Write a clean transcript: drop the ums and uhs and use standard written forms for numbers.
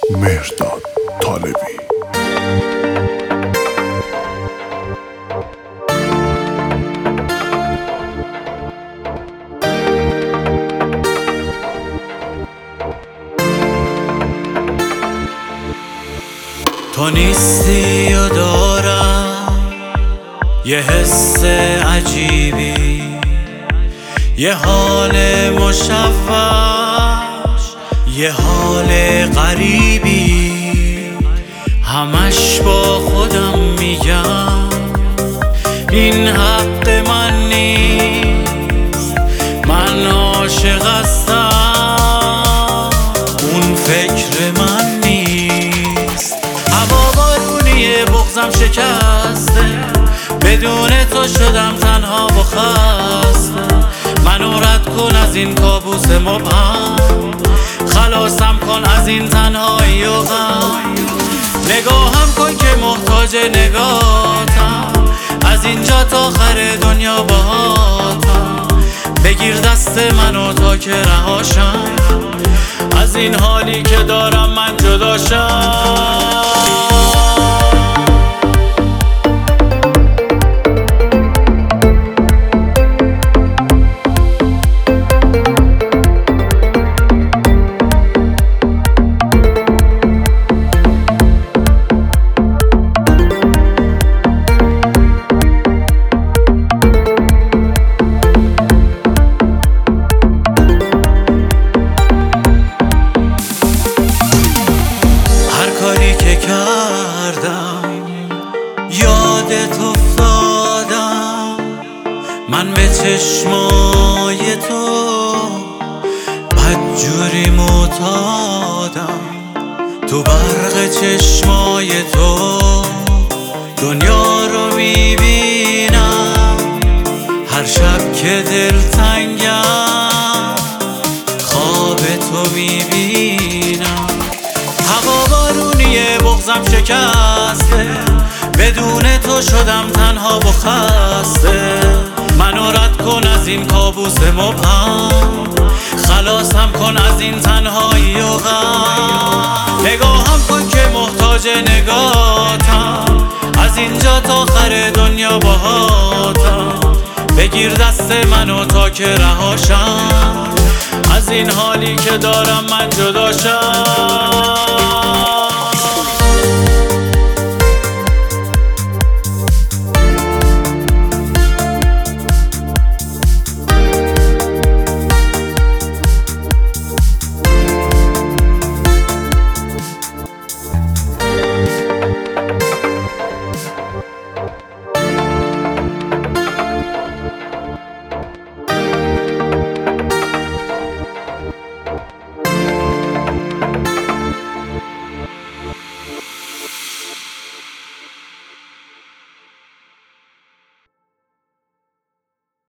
مهرداد طالبی. تو نیستی و دارم یه حس عجیبی، یه حال مشوش، یه حال غریبی. همش با خودم میگم این حق من نیست، من عاشق هستم، اون فکر من نیست. هوا بارونیه، بغضم شکسته، بدون تو شدم تنها و خسته. منو رد کن از این کابوس مبهم، خلاصم کن از این تنهایی و غم. نگاهم کن که محتاج نگاهتم، از اینجا تا آخر دنیا باهاتم. بگیر دست منو تا که رهاشم، از این حالی که دارم من جداشم. یادت افتادم من به چشمای تو، بدجوری معتادم. تو برق چشمای تو دنیا رو میبینم، هر شب که دلتنگم خواب تو میبینم. هوا بارونیه، بغضم شکسته، بدون تو شدم تنها و خسته. منو رد کن از این کابوس مبهم، خلاصم کن از این تنهایی و غم. نگاهم کن که محتاج نگاهتم، از اینجا تا آخر دنیا باهاتم. بگیر دست منو تا که رهاشم، از این حالی که دارم من جداشم.